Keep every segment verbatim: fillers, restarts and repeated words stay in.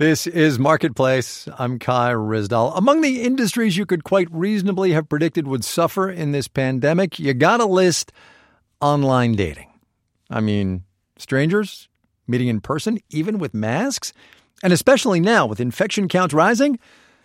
This is Marketplace. I'm Kai Ryssdal. Among the industries you could quite reasonably have predicted would suffer in this pandemic, you got to list online dating. I mean, strangers meeting in person, even with masks, and especially now with infection counts rising.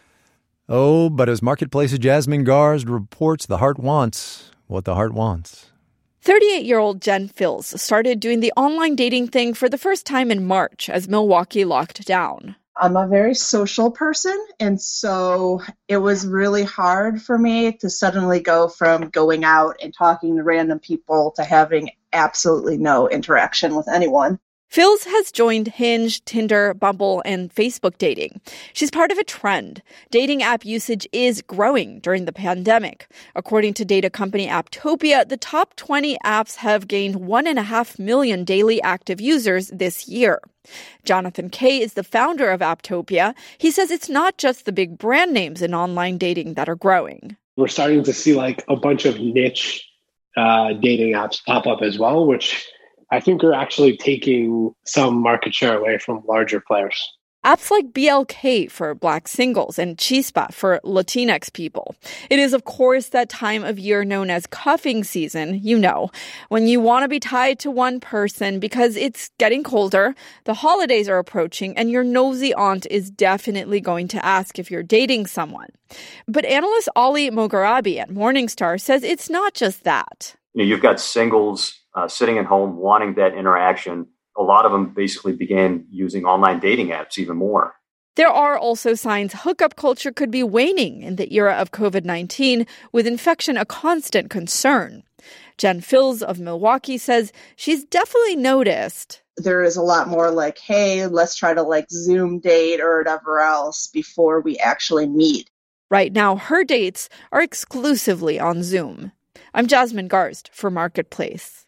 Oh, but as Marketplace's Jasmine Garsd reports, the heart wants what the heart wants. thirty-eight-year-old Jen Fills started doing the online dating thing for the first time in March as Milwaukee locked down. I'm a very social person, and so it was really hard for me to suddenly go from going out and talking to random people to having absolutely no interaction with anyone. Fills has joined Hinge, Tinder, Bumble, and Facebook dating. She's part of a trend. Dating app usage is growing during the pandemic. According to data company Apptopia, the top twenty apps have gained one and a half million daily active users this year. Jonathan Kay is the founder of Apptopia. He says it's not just the big brand names in online dating that are growing. We're starting to see like a bunch of niche uh, dating apps pop up as well, which I think are actually taking some market share away from larger players. Apps like B L K for Black singles and Chispa for Latinx people. It is, of course, that time of year known as cuffing season, you know, when you want to be tied to one person because it's getting colder, the holidays are approaching, and your nosy aunt is definitely going to ask if you're dating someone. But analyst Ali Mogharabi at Morningstar says it's not just that. You know, you've got singles uh, sitting at home wanting that interaction. A lot of them basically began using online dating apps even more. There are also signs hookup culture could be waning in the era of covid nineteen, with infection a constant concern. Jen Fills of Milwaukee says she's definitely noticed. There is a lot more like, hey, let's try to like Zoom date or whatever else before we actually meet. Right now, her dates are exclusively on Zoom. I'm Jasmine Garsd for Marketplace.